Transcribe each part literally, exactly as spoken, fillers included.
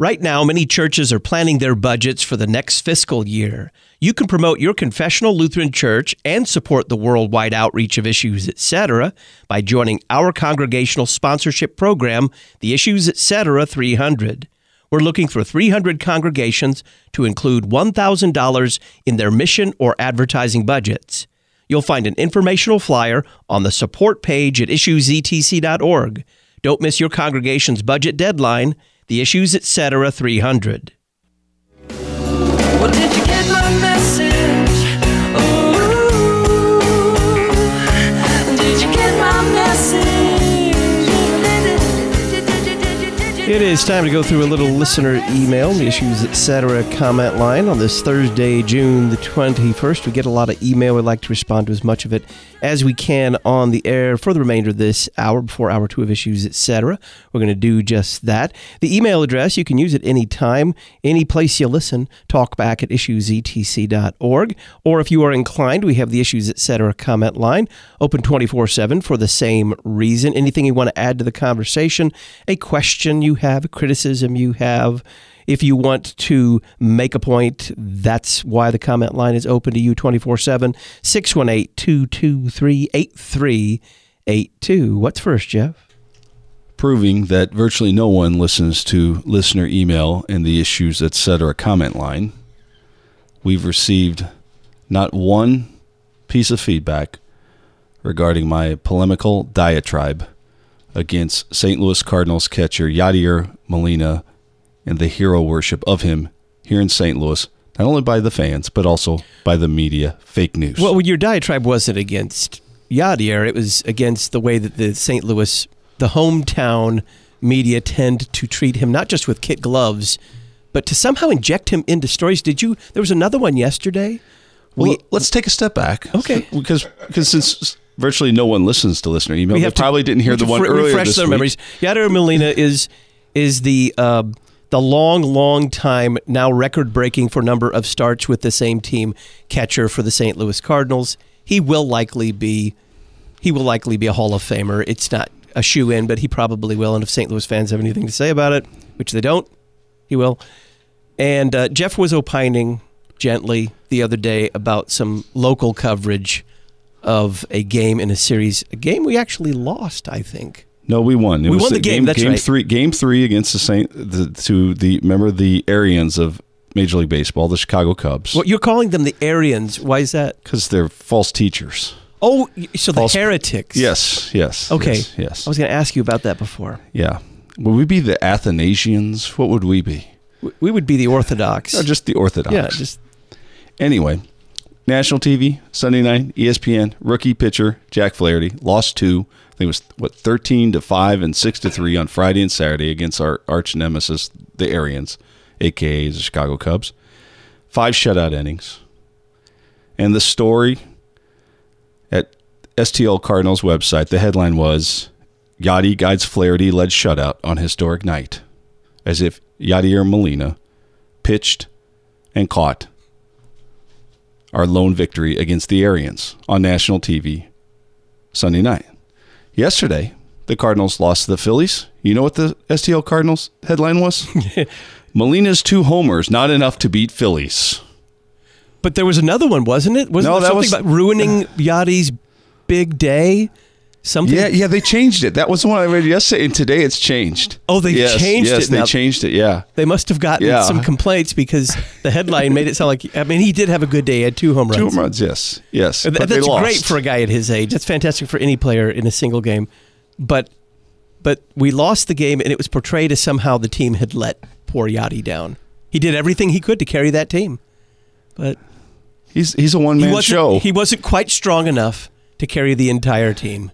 Right now, many churches are planning their budgets for the next fiscal year. You can promote your confessional Lutheran church and support the worldwide outreach of Issues Etc. by joining our congregational sponsorship program, the Issues Etc. three hundred. We're looking for three hundred congregations to include one thousand dollars in their mission or advertising budgets. You'll find an informational flyer on the support page at issues e t c dot org. Don't miss your congregation's budget deadline, the Issues Etc. three hundred. Well, did you get my message? Ooh, did you get my message? It is time to go through a little listener email, the Issues Etc. comment line on this Thursday, June the twenty-first. We get a lot of email. We'd like to respond to as much of it as we can on the air for the remainder of this hour before hour two of Issues Etc. We're going to do just that. The email address, you can use it any time, any place you listen, talkback at issues e t c dot org. Or if you are inclined, we have the Issues Etc. comment line open twenty-four seven for the same reason. Anything you want to add to the conversation, a question you have, a criticism you have, if you want to make a point, that's why the comment line is open to you twenty-four seven, six one eight, two two three, eight three eight two. What's first, Jeff? Proving that virtually no one listens to listener email in the Issues Etc. comment line. We've received not one piece of feedback regarding my polemical diatribe against Saint Louis Cardinals catcher Yadier Molina and the hero worship of him here in Saint Louis, not only by the fans, but also by the media, fake news. Well, your diatribe wasn't against Yadier. It was against the way that the Saint Louis, the hometown media tend to treat him, not just with kid gloves, but to somehow inject him into stories. Did you? There was another one yesterday. Well, we, let's take a step back. Okay. Because, because since virtually no one listens to listener email, we they have to, probably didn't hear the one fr- earlier refresh this their week. memories. Yadier Molina is is the uh, the long, long time, now record-breaking for number of starts with the same team catcher for the Saint Louis Cardinals. He will likely be he will likely be a Hall of Famer. It's not a shoe-in, but he probably will. And if Saint Louis fans have anything to say about it, which they don't, he will. And uh, Jeff was opining gently the other day about some local coverage of a game in a series, a game we actually lost, I think. No, we won. It we was won the game. game That's game right. Three, game three against the Saint the, to the remember the Aryans of Major League Baseball, the Chicago Cubs. Well, you're calling them the Aryans. Why is that? Because they're false teachers. Oh, so False- the heretics. Yes, yes. Okay. Yes. yes. I was going to ask you about that before. Yeah. Would we be the Athanasians? What would we be? We would be the Orthodox. No, just the Orthodox. Yeah, just Anyway, national T V, Sunday night, E S P N, rookie pitcher Jack Flaherty lost two. I think it was, what, thirteen to five and six to three on Friday and Saturday against our arch nemesis, the Aryans, a k a the Chicago Cubs. Five shutout innings. And the story at S T L Cardinals website, the headline was, Yadi guides Flaherty-led shutout on historic night, as if Yadier Molina pitched and caught our lone victory against the Aryans on national T V Sunday night. Yesterday, the Cardinals lost to the Phillies. You know what the S T L Cardinals headline was? Molina's two homers, not enough to beat Phillies. But there was another one, wasn't it? Wasn't No, there that something was- about ruining Yadi's big day? Something? Yeah, yeah, they changed it. That was the one I read yesterday, and today it's changed. Oh, they yes, changed yes, it they now. changed it, yeah. They must have gotten Yeah. some complaints because the headline made it sound like, I mean, he did have a good day. He had two home runs. Two home runs, yes, yes. Th- but they That's lost. great for a guy at his age. That's fantastic for any player in a single game. But but we lost the game, and it was portrayed as somehow the team had let poor Yadi down. He did everything he could to carry that team. But He's he's a he one-man wasn't, show. he wasn't quite strong enough to carry the entire team.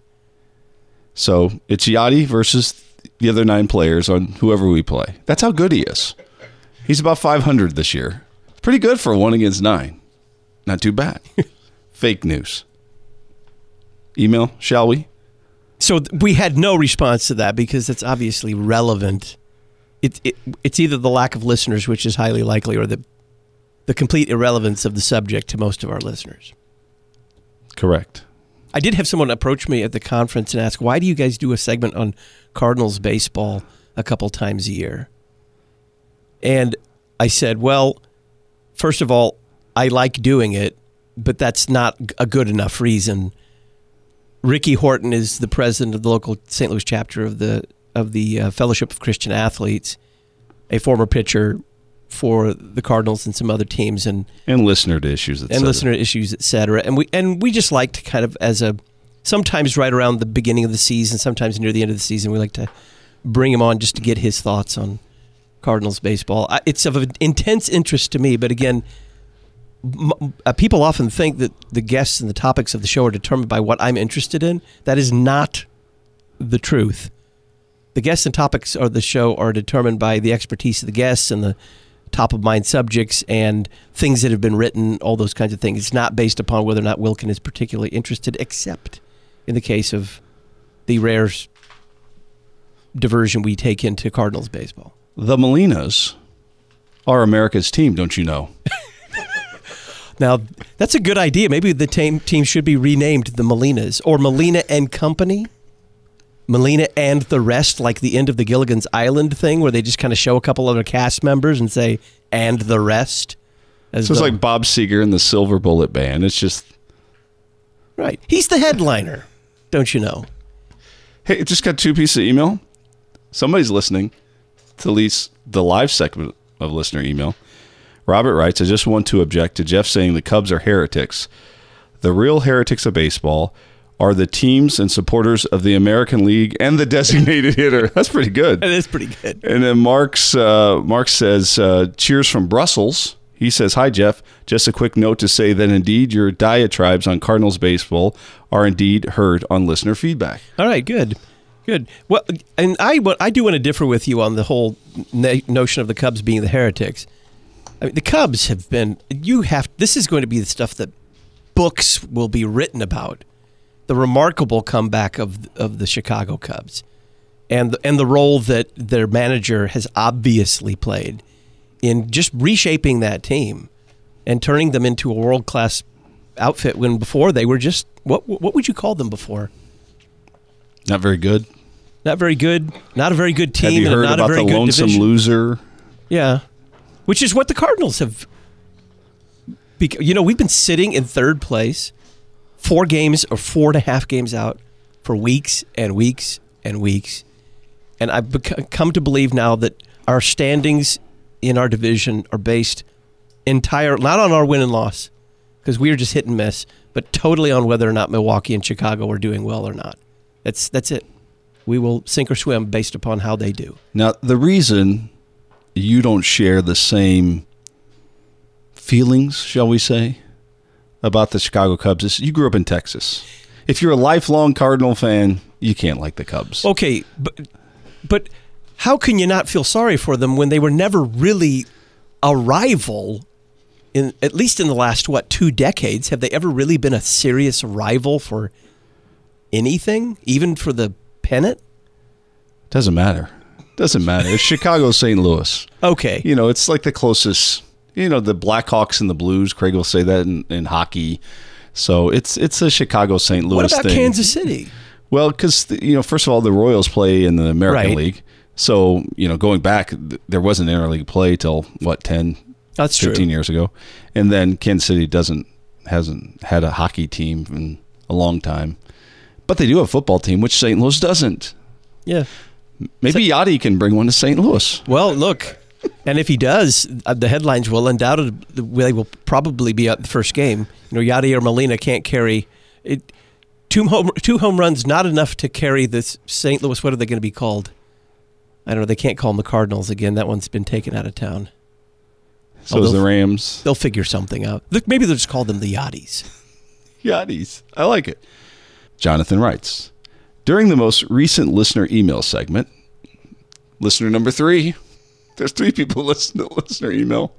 So it's Yadi versus the other nine players on whoever we play. That's how good he is. He's about five hundred this year. Pretty good for a one against nine. Not too bad. Fake news. Email, shall we? So th- we had no response to that because it's obviously relevant. It, it, it's either the lack of listeners, which is highly likely, or the the complete irrelevance of the subject to most of our listeners. Correct. I did have someone approach me at the conference and ask, why do you guys do a segment on Cardinals baseball a couple times a year? And I said, well, first of all, I like doing it, but that's not a good enough reason. Ricky Horton is the president of the local Saint Louis chapter of the of the uh, Fellowship of Christian Athletes, a former pitcher for the Cardinals and some other teams, and and listener to issues, et and cetera. listener to issues, et cetera. And we and we just like to kind of as a sometimes right around the beginning of the season, sometimes near the end of the season, we like to bring him on just to get his thoughts on Cardinals baseball. I, it's of intense interest to me, but again, m- uh, people often think that the guests and the topics of the show are determined by what I'm interested in. That is not the truth. The guests and topics of the show are determined by the expertise of the guests and the top-of-mind subjects and things that have been written, all those kinds of things. It's not based upon whether or not Wilkin is particularly interested, except in the case of the rare diversion we take into Cardinals baseball. The Molinas are America's team, don't you know? Now, that's a good idea. Maybe the team, team should be renamed the Molinas or Molina and Company. Molina and the rest, like the end of the Gilligan's Island thing, where they just kind of show a couple other cast members and say, and the rest. As So it's though- like Bob Seger and the Silver Bullet Band. It's just, Right. He's the headliner, don't you know? hey, just got two pieces of email. Somebody's listening to at least the live segment of listener email. Robert writes, I just want to object to Jeff saying the Cubs are heretics. The real heretics of baseball are the teams and supporters of the American League and the designated hitter. That's pretty good. That is pretty good. And then Mark's, uh, Mark says, uh, cheers from Brussels. He says, hi, Jeff. Just a quick note to say that indeed your diatribes on Cardinals baseball are indeed heard on listener feedback. All right, good. Good. Well, and I, what I do want to differ with you on the whole na- notion of the Cubs being the heretics. I mean, the Cubs have been, you have, this is going to be the stuff that books will be written about. The remarkable comeback of of the Chicago Cubs, and the, and the role that their manager has obviously played in just reshaping that team and turning them into a world class outfit. When before they were just what what would you call them before? Not very good. Not very good. Not a very good team. Have you and heard not about a very the good lonesome division. loser? Yeah, which is what the Cardinals have. Bec- you know, we've been sitting in third place. Four games or four and a half games out for weeks and weeks and weeks. And I've bec- come to believe now that our standings in our division are based entire, not on our win and loss, because we are just hit and miss, but totally on whether or not Milwaukee and Chicago are doing well or not. That's that's it. We will sink or swim based upon how they do. Now, the reason you don't share the same feelings, shall we say, about the Chicago Cubs is you grew up in Texas. If you're a lifelong Cardinal fan, you can't like the Cubs. Okay, but but how can you not feel sorry for them when they were never really a rival? In at least in the last what two decades, have they ever really been a serious rival for anything, even for the pennant? Doesn't matter. Doesn't matter. It's Chicago, Saint Louis. Okay, You know, it's like the closest. You know, the Blackhawks and the Blues. Craig will say that in, in hockey. So it's it's a Chicago Saint Louis what about thing. Kansas City? Well, because, you know, first of all, the Royals play in the American Right. League. So, you know, going back, th- there wasn't interleague play till, what, ten, That's true. fifteen years ago. And then Kansas City doesn't hasn't had a hockey team in a long time. But they do have a football team, which Saint Louis doesn't. Yeah. Maybe Yachty can bring one to Saint Louis. Well, look, and if he does, uh, the headlines will undoubtedly they will probably be at the first game. You know, Yachty or Molina can't carry it. Two home two home runs, not enough to carry this Saint Louis. What are they going to be called? I don't know. They can't call them the Cardinals again. That one's been taken out of town. So Oh, is they'll- the Rams. They'll figure something out. Look, maybe they'll just call them the Yachties. Yachties. I like it. Jonathan writes, during the most recent listener email segment, listener number three, there's three people listening to listener email.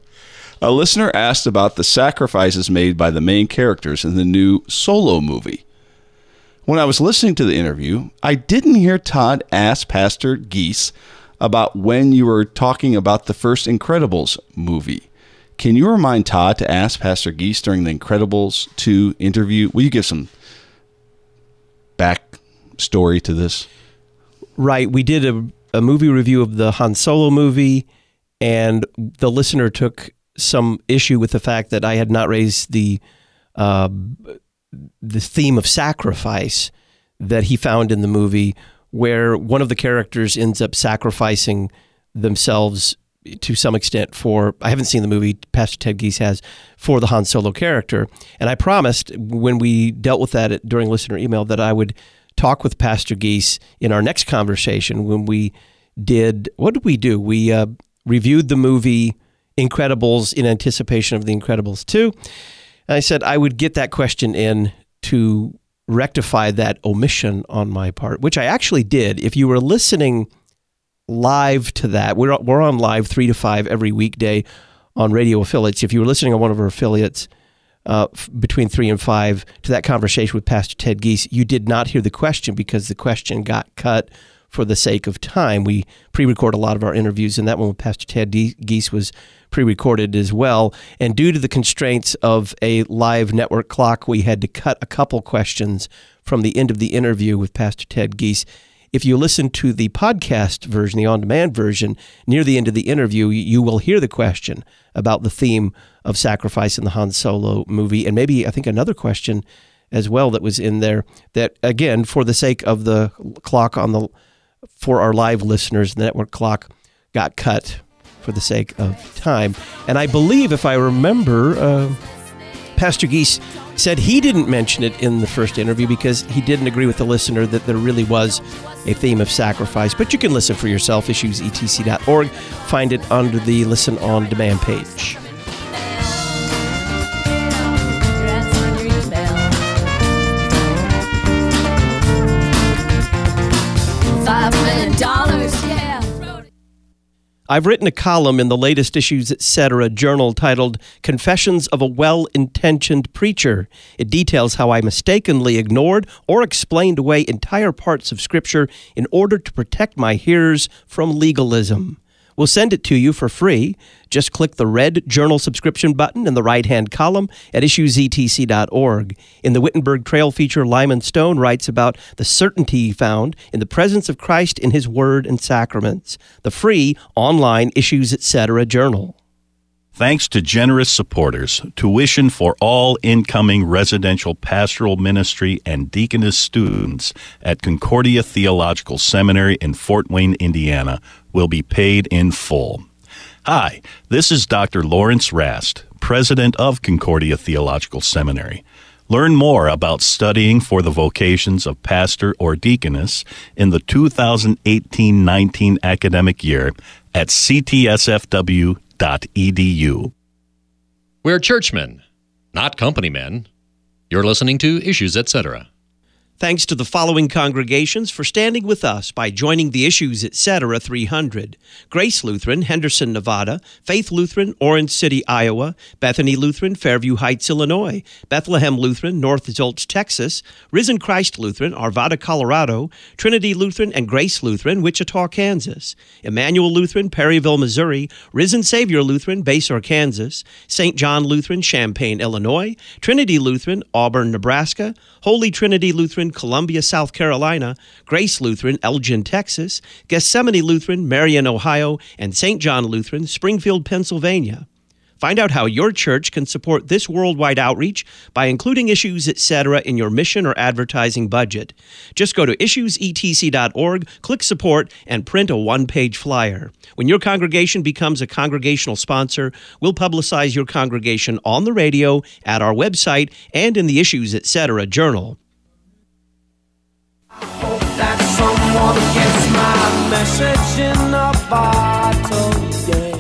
A listener asked about the sacrifices made by the main characters in the new Solo movie. When I was listening to the interview, I didn't hear Todd ask Pastor Geese about when you were talking about the first Incredibles movie. Can you remind Todd to ask Pastor Geese during the Incredibles two interview? Will you give some back story to this? Right. We did a, a movie review of the Han Solo movie, and the listener took some issue with the fact that I had not raised the uh, the theme of sacrifice that he found in the movie, where one of the characters ends up sacrificing themselves to some extent for, I haven't seen the movie, Pastor Ted Giese has, for the Han Solo character. And I promised when we dealt with that during listener email that I would talk with Pastor Giese in our next conversation when we did, what did we do? We uh, reviewed the movie Incredibles in anticipation of The Incredibles two. And I said I would get that question in to rectify that omission on my part, which I actually did. If you were listening live to that, we're we're on live three to five every weekday on radio affiliates. If you were listening on one of our affiliates uh, f- between three and five to that conversation with Pastor Ted Giese, you did not hear the question because the question got cut for the sake of time. We pre-record a lot of our interviews, and that one with Pastor Ted D- Giese was pre-recorded as well. And due to the constraints of a live network clock, we had to cut a couple questions from the end of the interview with Pastor Ted Giese. If you listen to the podcast version, the on-demand version, near the end of the interview, you will hear the question about the theme of sacrifice in the Han Solo movie, and maybe I think another question as well that was in there that, again, for the sake of the clock on the, for our live listeners, the network clock got cut for the sake of time. And I believe, if I remember, uh, Pastor Giese said he didn't mention it in the first interview because he didn't agree with the listener that there really was a theme of sacrifice. But you can listen for yourself, issues e t c dot org. Find it under the Listen On Demand page. Five million dollars, yeah. I've written a column in the latest Issues Etc. journal titled Confessions of a Well-Intentioned Preacher. It details how I mistakenly ignored or explained away entire parts of Scripture in order to protect my hearers from legalism. We'll send it to you for free. Just click the red journal subscription button in the right-hand column at issues e t c dot org. In the Wittenberg Trail feature, Lyman Stone writes about the certainty found in the presence of Christ in His Word and Sacraments. The free online Issues Etc. journal. Thanks to generous supporters, tuition for all incoming residential pastoral ministry and deaconess students at Concordia Theological Seminary in Fort Wayne, Indiana, will be paid in full. Hi, this is Doctor Lawrence Rast, president of Concordia Theological Seminary. Learn more about studying for the vocations of pastor or deaconess in the two thousand eighteen nineteen academic year at c t s f w dot e d u. We're churchmen, not company men. You're listening to Issues Etc. Thanks to the following congregations for standing with us by joining the Issues Etc. three hundred. Grace Lutheran, Henderson, Nevada. Faith Lutheran, Orange City, Iowa. Bethany Lutheran, Fairview Heights, Illinois. Bethlehem Lutheran, North Zolch, Texas. Risen Christ Lutheran, Arvada, Colorado. Trinity Lutheran and Grace Lutheran, Wichita, Kansas. Emmanuel Lutheran, Perryville, Missouri. Risen Savior Lutheran, Basehor, Kansas. Saint John Lutheran, Champaign, Illinois. Trinity Lutheran, Auburn, Nebraska. Holy Trinity Lutheran, Columbia, South Carolina, Grace Lutheran, Elgin, Texas, Gethsemane Lutheran, Marion, Ohio, and Saint John Lutheran, Springfield, Pennsylvania. Find out how your church can support this worldwide outreach by including Issues Etc. in your mission or advertising budget. Just go to issues e t c dot org, click Support, and print a one-page flyer. When your congregation becomes a congregational sponsor, we'll publicize your congregation on the radio, at our website, and in the Issues Etc. journal. Hope that someone gets my message in a bottle, yeah.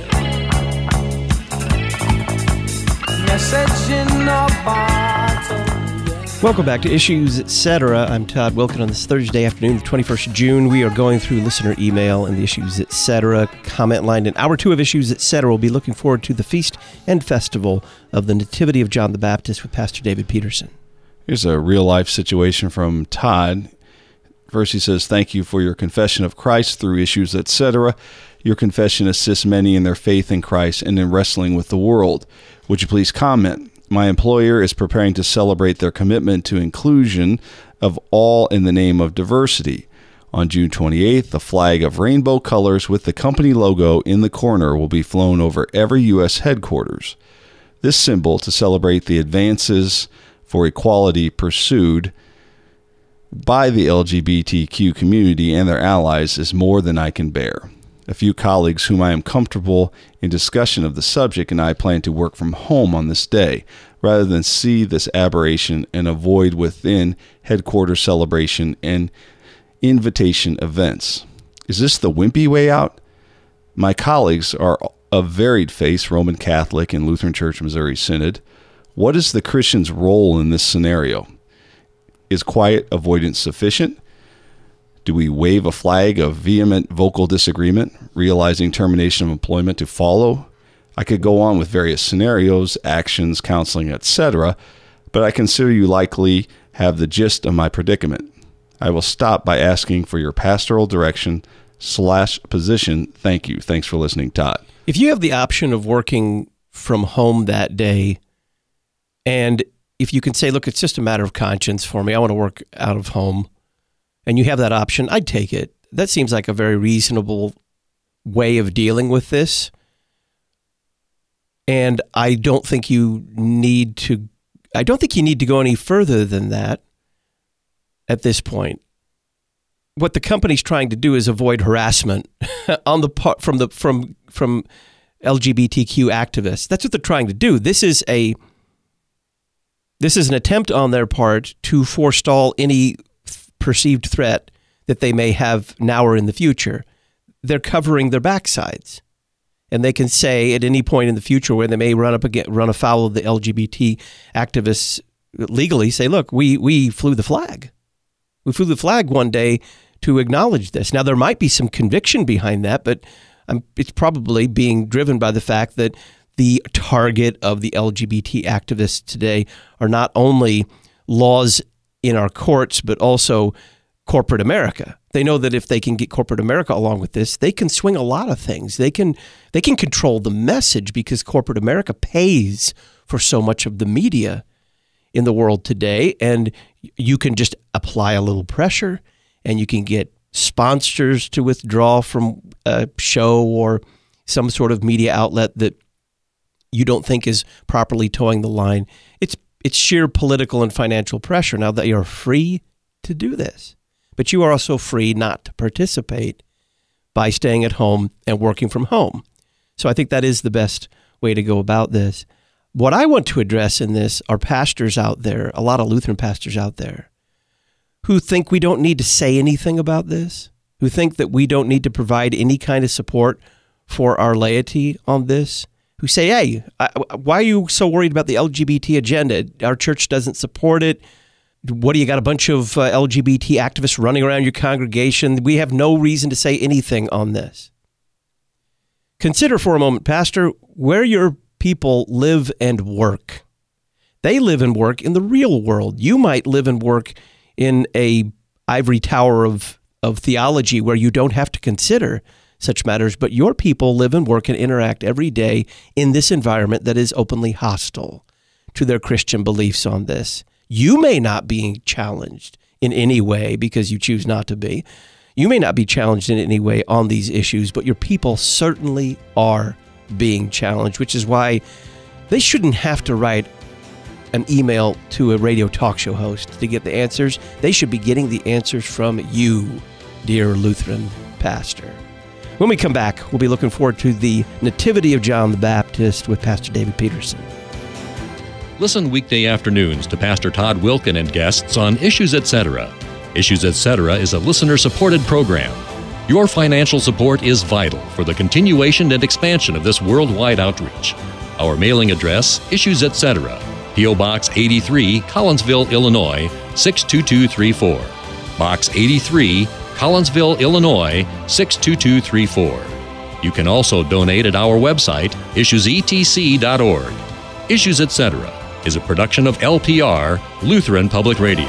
Message in a bottle, yeah. Welcome back to Issues Etc. I'm Todd Wilkin on this Thursday afternoon, the twenty-first of June. We are going through listener email and the Issues Etc. comment line. In hour two of Issues Etc., we'll be looking forward to the feast and festival of the Nativity of John the Baptist with Pastor David Peterson. Here's a real-life situation from Todd. First, he says, thank you for your confession of Christ through Issues Etc. Your confession assists many in their faith in Christ and in wrestling with the world. Would you please comment? My employer is preparing to celebrate their commitment to inclusion of all in the name of diversity. On June twenty-eighth, a flag of rainbow colors with the company logo in the corner will be flown over every U S headquarters. This symbol, to celebrate the advances for equality pursued by the L G B T Q community and their allies, is more than I can bear. A few colleagues whom I am comfortable in discussion of the subject and I plan to work from home on this day, rather than see this aberration and avoid within headquarters celebration and invitation events. Is this the wimpy way out? My colleagues are of varied faiths, Roman Catholic and Lutheran Church Missouri Synod. What is the Christian's role in this scenario? Is quiet avoidance sufficient? Do we wave a flag of vehement vocal disagreement, realizing termination of employment to follow? I could go on with various scenarios, actions, counseling, et cetera, but I consider you likely have the gist of my predicament. I will stop by asking for your pastoral direction slash position. Thank you. Thanks for listening, Todd. If you have the option of working from home that day, and if you can say, look, it's just a matter of conscience for me, I want to work out of home, and you have that option, I'd take it. That seems like a very reasonable way of dealing with this. And I don't think you need to, I don't think you need to go any further than that at this point. What the company's trying to do is avoid harassment on the part from the from from L G B T Q activists. That's what they're trying to do. This is a this is an attempt on their part to forestall any perceived threat that they may have now or in the future. They're covering their backsides. And they can say at any point in the future where they may run up again, run afoul of the L G B T activists legally, say, look, we we flew the flag. We flew the flag one day to acknowledge this. Now, there might be some conviction behind that, but um, it's probably being driven by the fact that the target of the L G B T activists today are not only laws in our courts, but also corporate America. They know that if they can get corporate America along with this, they can swing a lot of things. They can they can control the message because corporate America pays for so much of the media in the world today. And you can just apply a little pressure and you can get sponsors to withdraw from a show or some sort of media outlet that you don't think is properly towing the line. It's it's sheer political and financial pressure. Now, they are free to do this, but you are also free not to participate by staying at home and working from home. So I think that is the best way to go about this. What I want to address in this are pastors out there, a lot of Lutheran pastors out there, who think we don't need to say anything about this, who think that we don't need to provide any kind of support for our laity on this, who say, hey, I, why are you so worried about the L G B T agenda? Our church doesn't support it. What do you got, a bunch of uh, L G B T activists running around your congregation? We have no reason to say anything on this. Consider for a moment, Pastor, where your people live and work. They live and work in the real world. You might live and work in a ivory tower of, of theology where you don't have to consider such matters, but your people live and work and interact every day in this environment that is openly hostile to their Christian beliefs on this. You may not be challenged in any way because you choose not to be. You may not be challenged in any way on these issues, but your people certainly are being challenged, which is why they shouldn't have to write an email to a radio talk show host to get the answers. They should be getting the answers from you, dear Lutheran pastor. When we come back, we'll be looking forward to the Nativity of John the Baptist with Pastor David Peterson. Listen weekday afternoons to Pastor Todd Wilken and guests on Issues Etc. Issues Etc. is a listener-supported program. Your financial support is vital for the continuation and expansion of this worldwide outreach. Our mailing address, Issues Etc., P O. Box eighty-three, Collinsville, Illinois, six two two three four. Box eighty-three, Collinsville, Illinois, six two two three four. You can also donate at our website, issues e t c dot org. Issues Etc. is a production of L P R, Lutheran Public Radio.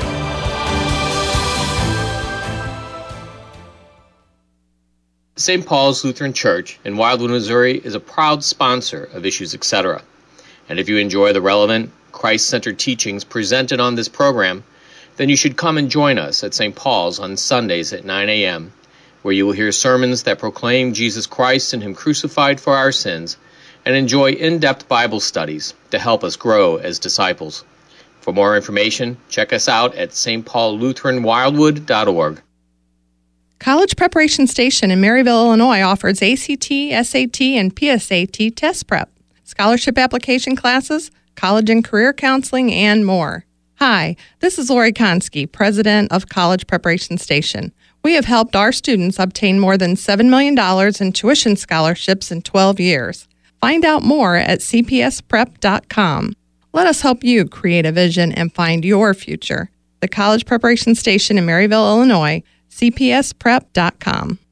Saint Paul's Lutheran Church in Wildwood, Missouri is a proud sponsor of Issues Etc. And if you enjoy the relevant, Christ-centered teachings presented on this program, then you should come and join us at Saint Paul's on Sundays at nine a.m., where you will hear sermons that proclaim Jesus Christ and Him crucified for our sins, and enjoy in-depth Bible studies to help us grow as disciples. For more information, check us out at s t paul lutheran wildwood dot org. College Preparation Station in Maryville, Illinois offers A C T, S A T, and P S A T test prep, scholarship application classes, college and career counseling, and more. Hi, this is Lori Konski, president of College Preparation Station. We have helped our students obtain more than seven million dollars in tuition scholarships in twelve years. Find out more at c p s prep dot com. Let us help you create a vision and find your future. The College Preparation Station in Maryville, Illinois, c p s prep dot com.